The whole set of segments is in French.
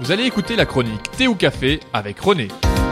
Vous allez écouter la chronique Thé ou Café avec René.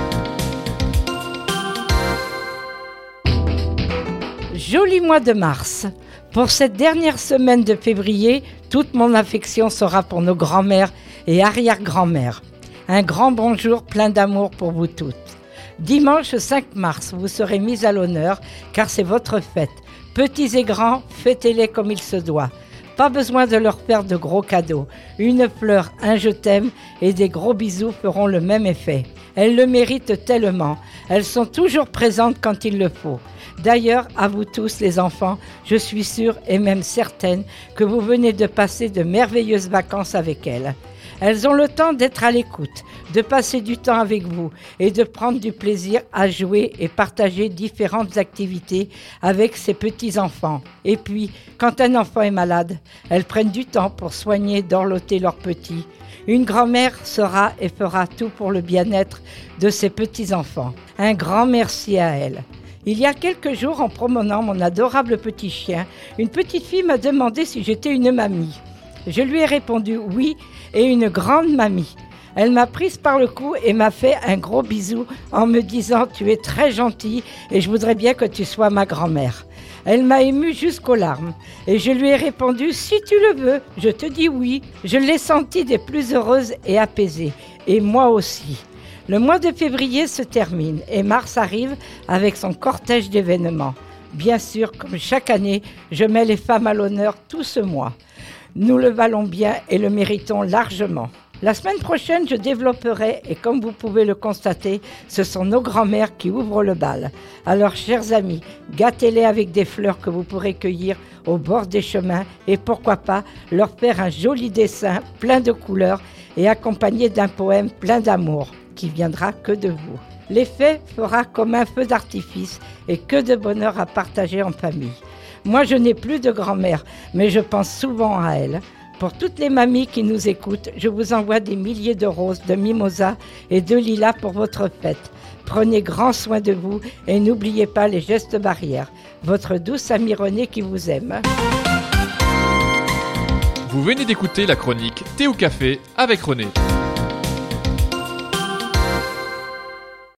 Joli mois de mars. Pour cette dernière semaine de février, toute mon affection sera pour nos grands-mères et arrière-grand-mères. Un grand bonjour plein d'amour pour vous toutes. Dimanche 5 mars, vous serez mis à l'honneur car c'est votre fête. Petits et grands, fêtez-les comme il se doit. Pas besoin de leur faire de gros cadeaux. Une fleur, un je t'aime et des gros bisous feront le même effet. Elles le méritent tellement. Elles sont toujours présentes quand il le faut. D'ailleurs, à vous tous les enfants, je suis sûre et même certaine que vous venez de passer de merveilleuses vacances avec elles. Elles ont le temps d'être à l'écoute, de passer du temps avec vous et de prendre du plaisir à jouer et partager différentes activités avec ces petits-enfants. Et puis, quand un enfant est malade, elles prennent du temps pour soigner et dorloter leurs petits. Une grand-mère sera et fera tout pour le bien-être de ses petits-enfants. Un grand merci à elle. Il y a quelques jours, en promenant mon adorable petit chien, une petite fille m'a demandé si j'étais une mamie. Je lui ai répondu oui et une grande mamie. Elle m'a prise par le cou et m'a fait un gros bisou en me disant « Tu es très gentille et je voudrais bien que tu sois ma grand-mère ». Elle m'a émue jusqu'aux larmes et je lui ai répondu « Si tu le veux, je te dis oui ». Je l'ai sentie des plus heureuses et apaisée, et moi aussi. Le mois de février se termine et mars arrive avec son cortège d'événements. Bien sûr, comme chaque année, je mets les femmes à l'honneur tout ce mois. Nous le valons bien et le méritons largement. La semaine prochaine, je développerai, et comme vous pouvez le constater, ce sont nos grands-mères qui ouvrent le bal. Alors, chers amis, gâtez-les avec des fleurs que vous pourrez cueillir au bord des chemins et pourquoi pas leur faire un joli dessin plein de couleurs et accompagné d'un poème plein d'amour qui viendra que de vous. L'effet fera comme un feu d'artifice et que de bonheur à partager en famille. Moi, je n'ai plus de grand-mère, mais je pense souvent à elle. Pour toutes les mamies qui nous écoutent, je vous envoie des milliers de roses, de mimosas et de lilas pour votre fête. Prenez grand soin de vous et n'oubliez pas les gestes barrières. Votre douce amie Renée qui vous aime. Vous venez d'écouter la chronique Thé ou Café avec René.